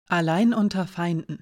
Allein unter Feinden.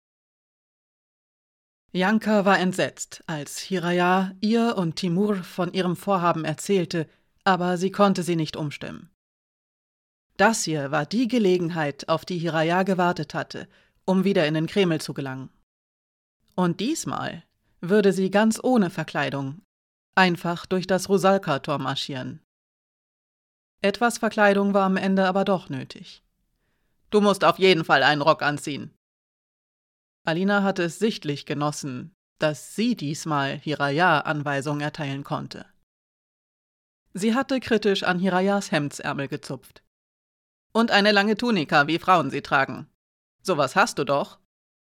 Janka war entsetzt, als Hiraya ihr und Timur von ihrem Vorhaben erzählte, aber sie konnte sie nicht umstimmen. Das hier war die Gelegenheit, auf die Hiraya gewartet hatte, um wieder in den Kreml zu gelangen. Und diesmal würde sie ganz ohne Verkleidung einfach durch das Rusalka-Tor marschieren. Etwas Verkleidung war am Ende aber doch nötig. »Du musst auf jeden Fall einen Rock anziehen.« Alina hatte es sichtlich genossen, dass sie diesmal Hiraya Anweisungen erteilen konnte. Sie hatte kritisch an Hirayas Hemdsärmel gezupft. »Und eine lange Tunika, wie Frauen sie tragen. Sowas hast du doch.«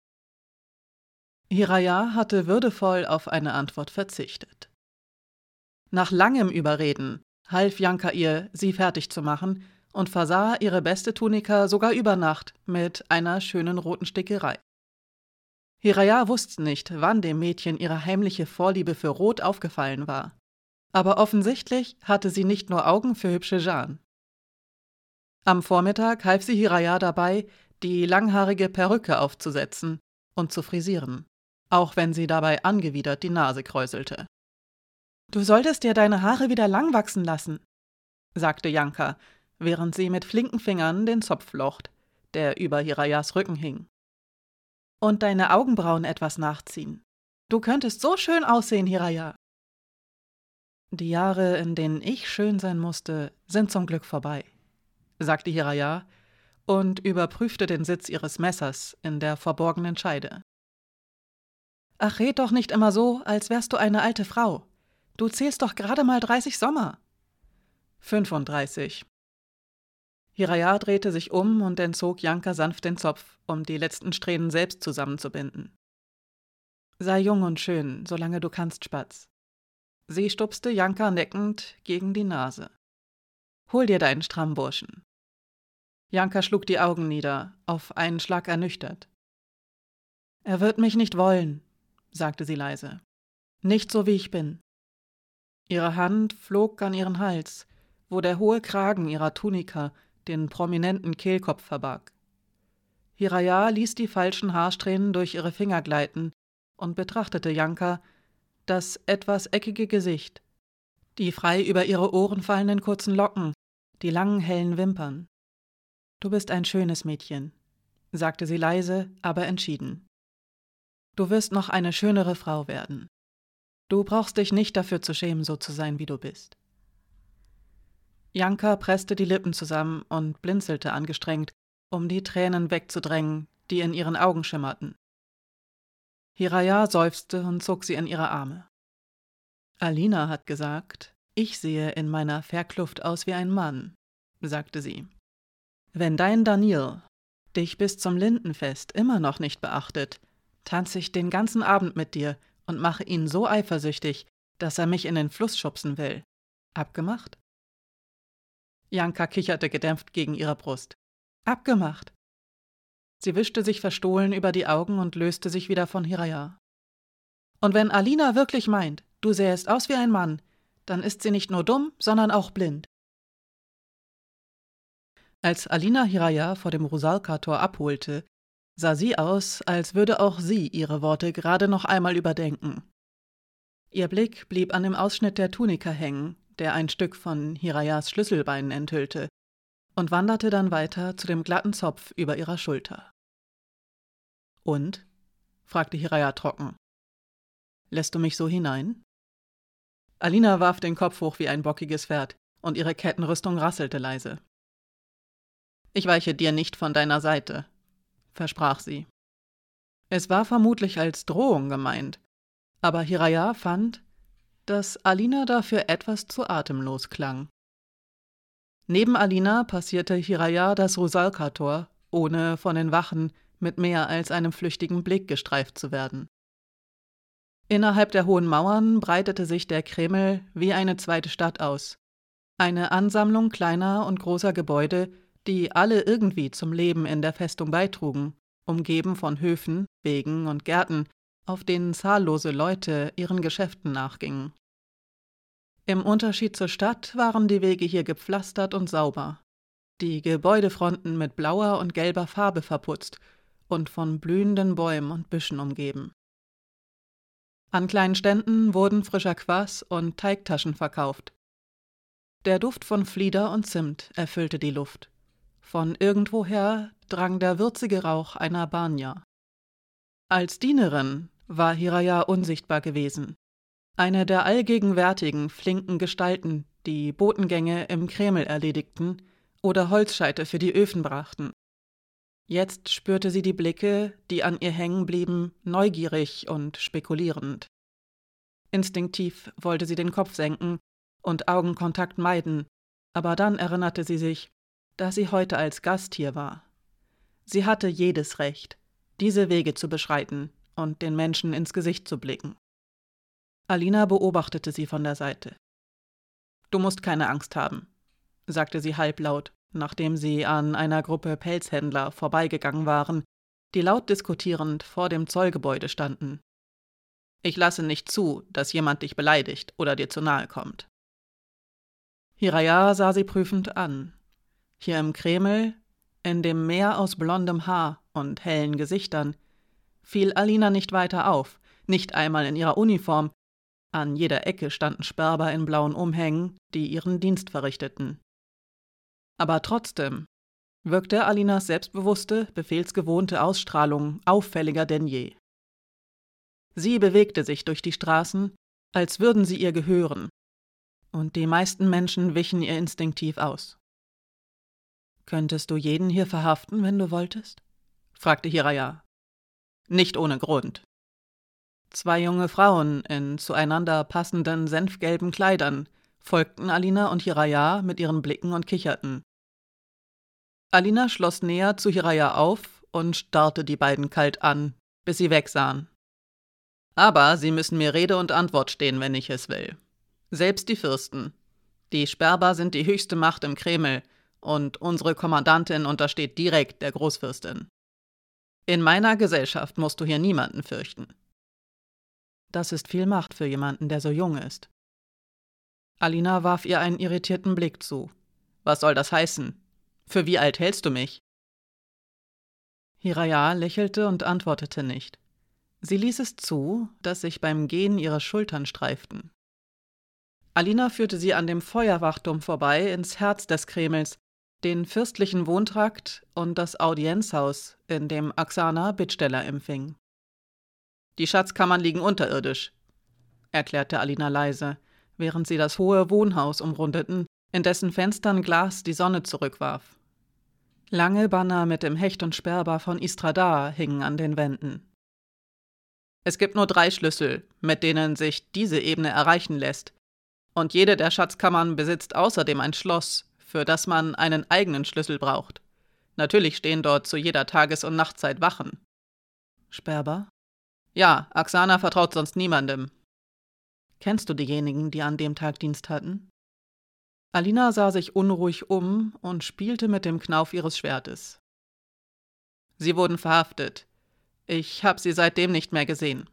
Hiraya hatte würdevoll auf eine Antwort verzichtet. Nach langem Überreden half Janka ihr, sie fertig zu machen und versah ihre beste Tunika sogar über Nacht mit einer schönen roten Stickerei. Hiraya wusste nicht, wann dem Mädchen ihre heimliche Vorliebe für Rot aufgefallen war. Aber offensichtlich hatte sie nicht nur Augen für hübsche Jan. Am Vormittag half sie Hiraya dabei, die langhaarige Perücke aufzusetzen und zu frisieren, auch wenn sie dabei angewidert die Nase kräuselte. »Du solltest dir deine Haare wieder lang wachsen lassen«, sagte Janka, während sie mit flinken Fingern den Zopf flocht, der über Hirayas Rücken hing. »Und deine Augenbrauen etwas nachziehen. Du könntest so schön aussehen, Hiraya.« »Die Jahre, in denen ich schön sein musste, sind zum Glück vorbei«, sagte Hiraya und überprüfte den Sitz ihres Messers in der verborgenen Scheide. »Ach, red doch nicht immer so, als wärst du eine alte Frau. Du zählst doch gerade mal 30 Sommer.« »35.« Hiraya drehte sich um und entzog Janka sanft den Zopf, um die letzten Strähnen selbst zusammenzubinden. »Sei jung und schön, solange du kannst, Spatz.« Sie stupste Janka neckend gegen die Nase. »Hol dir deinen Strammburschen.« Janka schlug die Augen nieder, auf einen Schlag ernüchtert. »Er wird mich nicht wollen«, sagte sie leise. »Nicht so, wie ich bin.« Ihre Hand flog an ihren Hals, wo der hohe Kragen ihrer Tunika den prominenten Kehlkopf verbarg. Hiraya ließ die falschen Haarsträhnen durch ihre Finger gleiten und betrachtete Janka, das etwas eckige Gesicht, die frei über ihre Ohren fallenden kurzen Locken, die langen hellen Wimpern. »Du bist ein schönes Mädchen«, sagte sie leise, aber entschieden. »Du wirst noch eine schönere Frau werden. Du brauchst dich nicht dafür zu schämen, so zu sein, wie du bist.« Janka presste die Lippen zusammen und blinzelte angestrengt, um die Tränen wegzudrängen, die in ihren Augen schimmerten. Hiraya seufzte und zog sie in ihre Arme. »Alina hat gesagt, ich sehe in meiner Verkluft aus wie ein Mann«, sagte sie. »Wenn dein Daniel dich bis zum Lindenfest immer noch nicht beachtet, tanze ich den ganzen Abend mit dir und mache ihn so eifersüchtig, dass er mich in den Fluss schubsen will. Abgemacht?« Janka kicherte gedämpft gegen ihre Brust. »Abgemacht!« Sie wischte sich verstohlen über die Augen und löste sich wieder von Hiraya. »Und wenn Alina wirklich meint, du sähest aus wie ein Mann, dann ist sie nicht nur dumm, sondern auch blind.« Als Alina Hiraya vor dem Rusalka-Tor abholte, sah sie aus, als würde auch sie ihre Worte gerade noch einmal überdenken. Ihr Blick blieb an dem Ausschnitt der Tunika hängen, der ein Stück von Hirayas Schlüsselbein enthüllte, und wanderte dann weiter zu dem glatten Zopf über ihrer Schulter. »Und?«, fragte Hiraya trocken. »Lässt du mich so hinein?« Alina warf den Kopf hoch wie ein bockiges Pferd, und ihre Kettenrüstung rasselte leise. »Ich weiche dir nicht von deiner Seite«, versprach sie. Es war vermutlich als Drohung gemeint, aber Hiraya fand, dass Alina dafür etwas zu atemlos klang. Neben Alina passierte Hiraya das Rusalka-Tor, ohne von den Wachen mit mehr als einem flüchtigen Blick gestreift zu werden. Innerhalb der hohen Mauern breitete sich der Kreml wie eine zweite Stadt aus. Eine Ansammlung kleiner und großer Gebäude, die alle irgendwie zum Leben in der Festung beitrugen, umgeben von Höfen, Wegen und Gärten, auf denen zahllose Leute ihren Geschäften nachgingen. Im Unterschied zur Stadt waren die Wege hier gepflastert und sauber. die Gebäudefronten mit blauer und gelber Farbe verputzt und von blühenden Bäumen und Büschen umgeben. An kleinen Ständen wurden frischer Kvass und Teigtaschen verkauft. Der Duft von Flieder und Zimt erfüllte die Luft. Von irgendwoher drang der würzige Rauch einer Banja. Als Dienerin war Hiraya unsichtbar gewesen. Eine der allgegenwärtigen, flinken Gestalten, die Botengänge im Kreml erledigten oder Holzscheite für die Öfen brachten. Jetzt spürte sie die Blicke, die an ihr hängen blieben, neugierig und spekulierend. Instinktiv wollte sie den Kopf senken und Augenkontakt meiden, aber dann erinnerte sie sich, dass sie heute als Gast hier war. Sie hatte jedes Recht, diese Wege zu beschreiten und den Menschen ins Gesicht zu blicken. Alina beobachtete sie von der Seite. »Du musst keine Angst haben«, sagte sie halblaut, nachdem sie an einer Gruppe Pelzhändler vorbeigegangen waren, die laut diskutierend vor dem Zollgebäude standen. »Ich lasse nicht zu, dass jemand dich beleidigt oder dir zu nahe kommt.« Hiraya sah sie prüfend an. Hier im Kreml, in dem Meer aus blondem Haar und hellen Gesichtern, fiel Alina nicht weiter auf, nicht einmal in ihrer Uniform. An jeder Ecke standen Sperber in blauen Umhängen, die ihren Dienst verrichteten. Aber trotzdem wirkte Alinas selbstbewusste, befehlsgewohnte Ausstrahlung auffälliger denn je. Sie bewegte sich durch die Straßen, als würden sie ihr gehören, und die meisten Menschen wichen ihr instinktiv aus. »Könntest du jeden hier verhaften, wenn du wolltest?« fragte Hiraya. »Nicht ohne Grund.« 2 junge Frauen in zueinander passenden senfgelben Kleidern folgten Alina und Hiraya mit ihren Blicken und kicherten. Alina schloss näher zu Hiraya auf und starrte die beiden kalt an, bis sie wegsahen. »Aber sie müssen mir Rede und Antwort stehen, wenn ich es will. Selbst die Fürsten. Die Sperber sind die höchste Macht im Kreml, und unsere Kommandantin untersteht direkt der Großfürstin. In meiner Gesellschaft musst du hier niemanden fürchten.« »Das ist viel Macht für jemanden, der so jung ist.« Alina warf ihr einen irritierten Blick zu. »Was soll das heißen? Für wie alt hältst du mich?« Hiraya lächelte und antwortete nicht. Sie ließ es zu, dass sich beim Gehen ihre Schultern streiften. Alina führte sie an dem Feuerwachturm vorbei ins Herz des Kremls, den fürstlichen Wohntrakt und das Audienzhaus, in dem Oksana Bittsteller empfing. »Die Schatzkammern liegen unterirdisch«, erklärte Alina leise, während sie das hohe Wohnhaus umrundeten, in dessen Fenstern Glas die Sonne zurückwarf. Lange Banner mit dem Hecht und Sperber von Istradar hingen an den Wänden. »Es gibt nur 3 Schlüssel, mit denen sich diese Ebene erreichen lässt, und jede der Schatzkammern besitzt außerdem ein Schloss, für das man einen eigenen Schlüssel braucht. Natürlich stehen dort zu jeder Tages- und Nachtzeit Wachen.« »Sperber?« »Ja, Oksana vertraut sonst niemandem.« »Kennst du diejenigen, die an dem Tag Dienst hatten?« Alina sah sich unruhig um und spielte mit dem Knauf ihres Schwertes. »Sie wurden verhaftet. Ich habe sie seitdem nicht mehr gesehen.«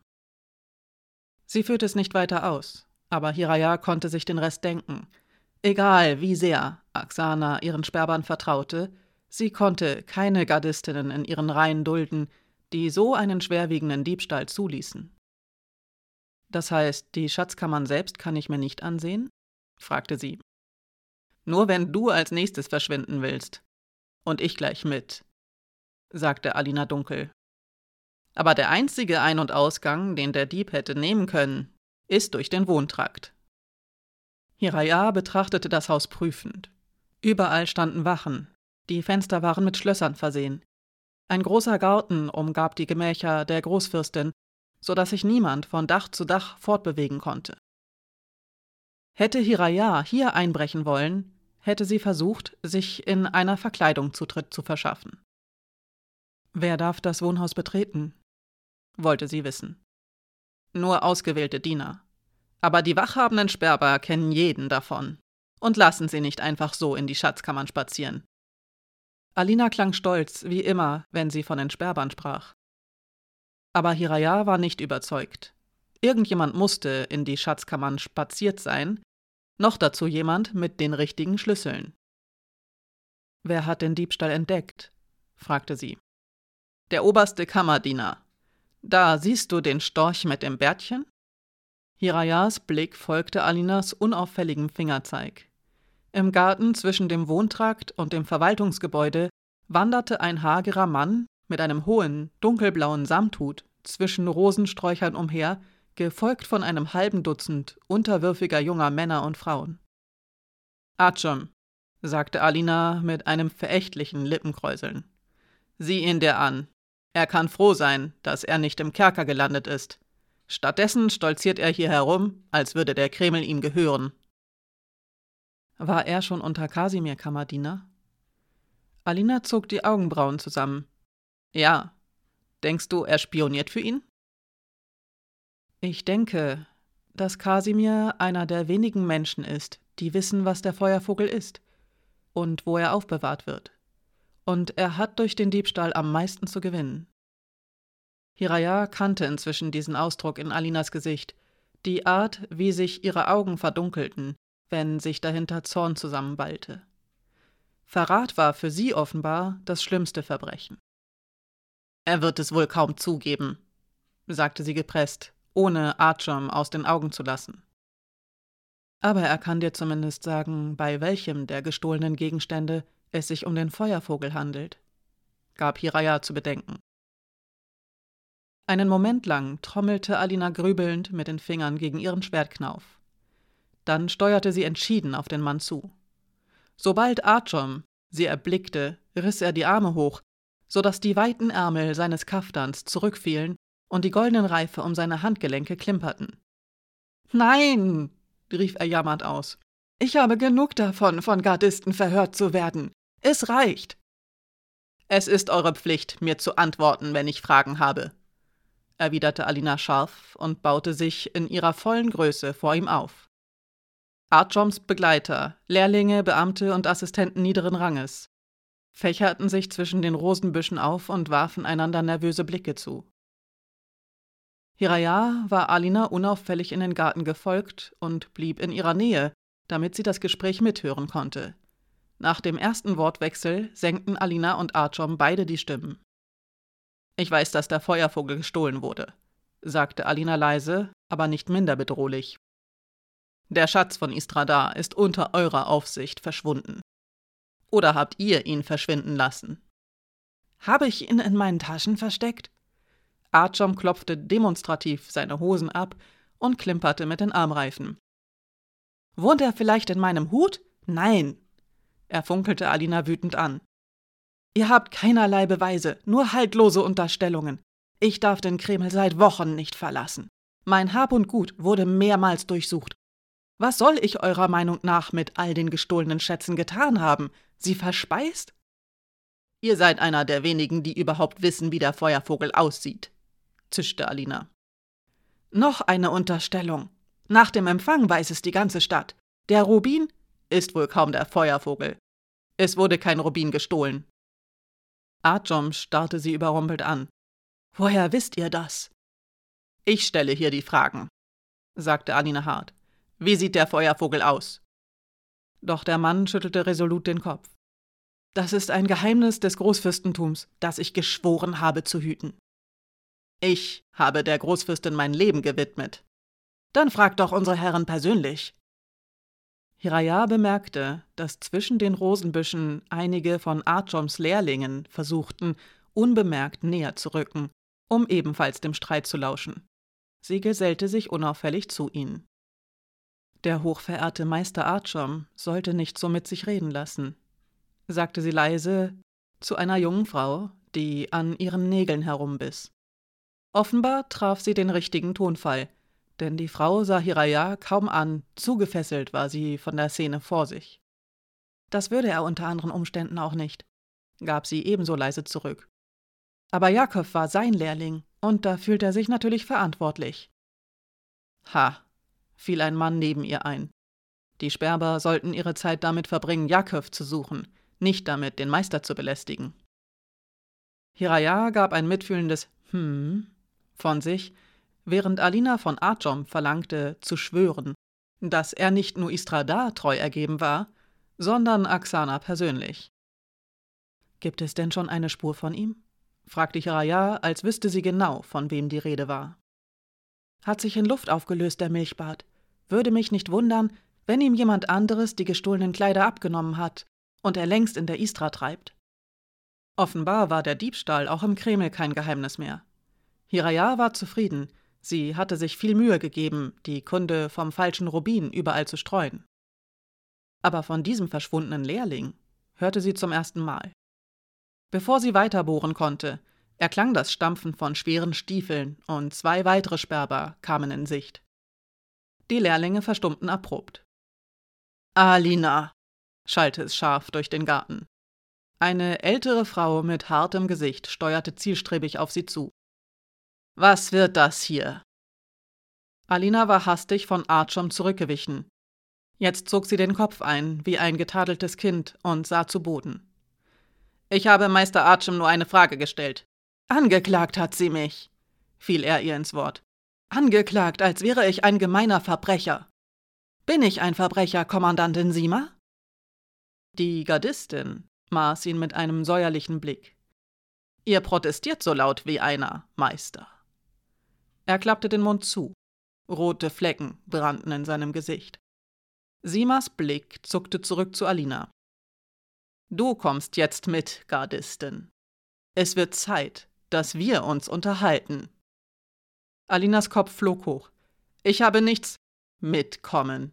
Sie führte es nicht weiter aus, aber Hiraya konnte sich den Rest denken. Egal, wie sehr Oksana ihren Sperbern vertraute, sie konnte keine Gardistinnen in ihren Reihen dulden, die so einen schwerwiegenden Diebstahl zuließen. »Das heißt, die Schatzkammern selbst kann ich mir nicht ansehen?« fragte sie. »Nur wenn du als nächstes verschwinden willst. Und ich gleich mit«, sagte Alina dunkel. »Aber der einzige Ein- und Ausgang, den der Dieb hätte nehmen können, ist durch den Wohntrakt.« Hiraya betrachtete das Haus prüfend. Überall standen Wachen. Die Fenster waren mit Schlössern versehen. Ein großer Garten umgab die Gemächer der Großfürstin, so dass sich niemand von Dach zu Dach fortbewegen konnte. Hätte Hiraya hier einbrechen wollen, hätte sie versucht, sich in einer Verkleidung Zutritt zu verschaffen. »Wer darf das Wohnhaus betreten?« wollte sie wissen. »Nur ausgewählte Diener. Aber die wachhabenden Sperber kennen jeden davon und lassen sie nicht einfach so in die Schatzkammern spazieren.« Alina klang stolz, wie immer, wenn sie von den Sperbern sprach. Aber Hiraya war nicht überzeugt. Irgendjemand musste in die Schatzkammern spaziert sein, noch dazu jemand mit den richtigen Schlüsseln. »Wer hat den Diebstahl entdeckt?« fragte sie. »Der oberste Kammerdiener. Da siehst du den Storch mit dem Bärtchen?« Hirajas Blick folgte Alinas unauffälligem Fingerzeig. Im Garten zwischen dem Wohntrakt und dem Verwaltungsgebäude wanderte ein hagerer Mann mit einem hohen, dunkelblauen Samthut zwischen Rosensträuchern umher, gefolgt von einem halben Dutzend unterwürfiger junger Männer und Frauen. »Artyom«, sagte Alina mit einem verächtlichen Lippenkräuseln. »Sieh ihn dir an. Er kann froh sein, dass er nicht im Kerker gelandet ist. Stattdessen stolziert er hier herum, als würde der Kreml ihm gehören.« War er schon unter Kasimir Kammerdiener? Alina zog die Augenbrauen zusammen. »Ja. Denkst du, er spioniert für ihn?« »Ich denke, dass Kasimir einer der wenigen Menschen ist, die wissen, was der Feuervogel ist und wo er aufbewahrt wird. Und er hat durch den Diebstahl am meisten zu gewinnen.« Hiraja kannte inzwischen diesen Ausdruck in Alinas Gesicht, die Art, wie sich ihre Augen verdunkelten, wenn sich dahinter Zorn zusammenballte. Verrat war für sie offenbar das schlimmste Verbrechen. »Er wird es wohl kaum zugeben«, sagte sie gepresst, ohne Artyom aus den Augen zu lassen. »Aber er kann dir zumindest sagen, bei welchem der gestohlenen Gegenstände es sich um den Feuervogel handelt«, gab Hiraja zu bedenken. Einen Moment lang trommelte Alina grübelnd mit den Fingern gegen ihren Schwertknauf. Dann steuerte sie entschieden auf den Mann zu. Sobald Artyom sie erblickte, riss er die Arme hoch, so dass die weiten Ärmel seines Kaftans zurückfielen und die goldenen Reife um seine Handgelenke klimperten. »Nein«, rief er jammernd aus, »ich habe genug davon, von Gardisten verhört zu werden. Es reicht.« »Es ist eure Pflicht, mir zu antworten, wenn ich Fragen habe«, erwiderte Alina scharf und baute sich in ihrer vollen Größe vor ihm auf. Artyoms Begleiter, Lehrlinge, Beamte und Assistenten niederen Ranges, fächerten sich zwischen den Rosenbüschen auf und warfen einander nervöse Blicke zu. Hiraja war Alina unauffällig in den Garten gefolgt und blieb in ihrer Nähe, damit sie das Gespräch mithören konnte. Nach dem ersten Wortwechsel senkten Alina und Artyom beide die Stimmen. »Ich weiß, dass der Feuervogel gestohlen wurde«, sagte Alina leise, aber nicht minder bedrohlich. »Der Schatz von Istradar ist unter eurer Aufsicht verschwunden. Oder habt ihr ihn verschwinden lassen?« »Habe ich ihn in meinen Taschen versteckt?« Artyom klopfte demonstrativ seine Hosen ab und klimperte mit den Armreifen. »Wohnt er vielleicht in meinem Hut? Nein!« Er funkelte Alina wütend an. »Ihr habt keinerlei Beweise, nur haltlose Unterstellungen. Ich darf den Kreml seit Wochen nicht verlassen. Mein Hab und Gut wurde mehrmals durchsucht. Was soll ich eurer Meinung nach mit all den gestohlenen Schätzen getan haben? Sie verspeist?« »Ihr seid einer der wenigen, die überhaupt wissen, wie der Feuervogel aussieht«, zischte Alina. »Noch eine Unterstellung. Nach dem Empfang weiß es die ganze Stadt. Der Rubin ist wohl kaum der Feuervogel. Es wurde kein Rubin gestohlen.« Artyom starrte sie überrumpelt an. »Woher wisst ihr das?« »Ich stelle hier die Fragen«, sagte Alina hart. »Wie sieht der Feuervogel aus?« Doch der Mann schüttelte resolut den Kopf. »Das ist ein Geheimnis des Großfürstentums, das ich geschworen habe zu hüten.« »Ich habe der Großfürstin mein Leben gewidmet.« »Dann fragt doch unsere Herren persönlich.« Hiraja bemerkte, dass zwischen den Rosenbüschen einige von Artyoms Lehrlingen versuchten, unbemerkt näher zu rücken, um ebenfalls dem Streit zu lauschen. Sie gesellte sich unauffällig zu ihnen. »Der hochverehrte Meister Artyom sollte nicht so mit sich reden lassen«, sagte sie leise zu einer jungen Frau, die an ihren Nägeln herumbiss. Offenbar traf sie den richtigen Tonfall, denn die Frau sah Hiraja kaum an, zu gefesselt war sie von der Szene vor sich. »Das würde er unter anderen Umständen auch nicht«, gab sie ebenso leise zurück. »Aber Jakow war sein Lehrling, und da fühlt er sich natürlich verantwortlich.« »Ha«, fiel ein Mann neben ihr ein. Die Sperber sollten ihre Zeit damit verbringen, Jakow zu suchen, nicht damit, den Meister zu belästigen. Hiraja gab ein mitfühlendes von sich, während Alina von Artyom verlangte, zu schwören, dass er nicht nur Istradar treu ergeben war, sondern Aksana persönlich. »Gibt es denn schon eine Spur von ihm?« fragte Chiraya, als wüsste sie genau, von wem die Rede war. »Hat sich in Luft aufgelöst, der Milchbart. Würde mich nicht wundern, wenn ihm jemand anderes die gestohlenen Kleider abgenommen hat und er längst in der Istra treibt.« Offenbar war der Diebstahl auch im Kreml kein Geheimnis mehr. Chiraya war zufrieden. Sie hatte sich viel Mühe gegeben, die Kunde vom falschen Rubin überall zu streuen. Aber von diesem verschwundenen Lehrling hörte sie zum ersten Mal. Bevor sie weiterbohren konnte, erklang das Stampfen von schweren Stiefeln und 2 weitere Sperber kamen in Sicht. Die Lehrlinge verstummten abrupt. »Alina«, schallte es scharf durch den Garten. Eine ältere Frau mit hartem Gesicht steuerte zielstrebig auf sie zu. »Was wird das hier?« Alina war hastig von Artyom zurückgewichen. Jetzt zog sie den Kopf ein, wie ein getadeltes Kind, und sah zu Boden. »Ich habe Meister Artyom nur eine Frage gestellt.« »Angeklagt hat sie mich«, fiel er ihr ins Wort. »Angeklagt, als wäre ich ein gemeiner Verbrecher. Bin ich ein Verbrecher, Kommandantin Sima?« Die Gardistin maß ihn mit einem säuerlichen Blick. »Ihr protestiert so laut wie einer, Meister.« Er klappte den Mund zu. Rote Flecken brannten in seinem Gesicht. Simas Blick zuckte zurück zu Alina. »Du kommst jetzt mit, Gardistin. Es wird Zeit, dass wir uns unterhalten.« Alinas Kopf flog hoch. »Ich habe nichts mitkommen.«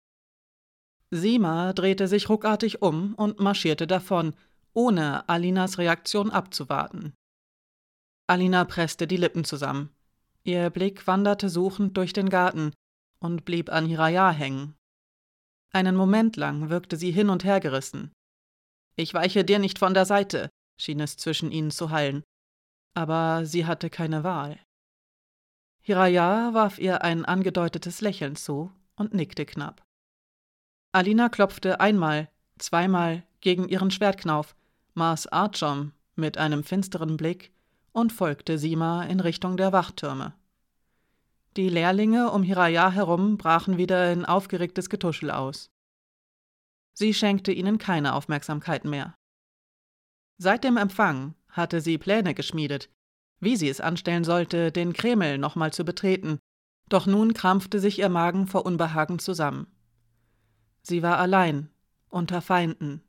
Sima drehte sich ruckartig um und marschierte davon, ohne Alinas Reaktion abzuwarten. Alina presste die Lippen zusammen. Ihr Blick wanderte suchend durch den Garten und blieb an Chiraya hängen. Einen Moment lang wirkte sie hin und her gerissen. »Ich weiche dir nicht von der Seite«, schien es zwischen ihnen zu hallen. Aber sie hatte keine Wahl. Chiraya warf ihr ein angedeutetes Lächeln zu und nickte knapp. Alina klopfte einmal, zweimal gegen ihren Schwertknauf, maß Artyom mit einem finsteren Blick und folgte Sima in Richtung der Wachtürme. Die Lehrlinge um Chiraya herum brachen wieder in aufgeregtes Getuschel aus. Sie schenkte ihnen keine Aufmerksamkeit mehr. Seit dem Empfang hatte sie Pläne geschmiedet, wie sie es anstellen sollte, den Kreml nochmal zu betreten, doch nun krampfte sich ihr Magen vor Unbehagen zusammen. Sie war allein, unter Feinden,